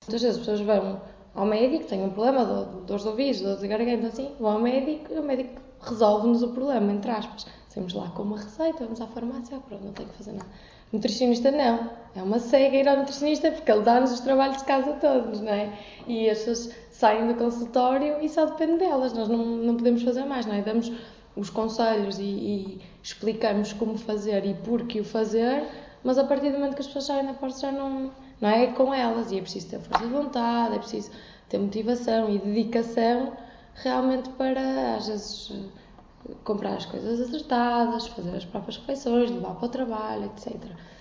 Muitas vezes as pessoas vão ao médico, têm um problema, dores de ouvidos, dores de garganta, assim, vão ao médico e o médico resolve-nos o problema, entre aspas. Saímos lá com uma receita, vamos à farmácia, pronto, não tem que fazer nada. Nutricionista não, é uma cega ir ao nutricionista porque ele dá-nos os trabalhos de casa todos, não é? E as pessoas saem do consultório e só depende delas, nós não podemos fazer mais, não é? Damos os conselhos e explicamos como fazer e por que o fazer, mas a partir do momento que as pessoas saem da porta já não é com elas, e é preciso ter força de vontade, é preciso ter motivação e dedicação realmente para, às vezes, comprar as coisas acertadas, fazer as próprias refeições, levar para o trabalho, etc.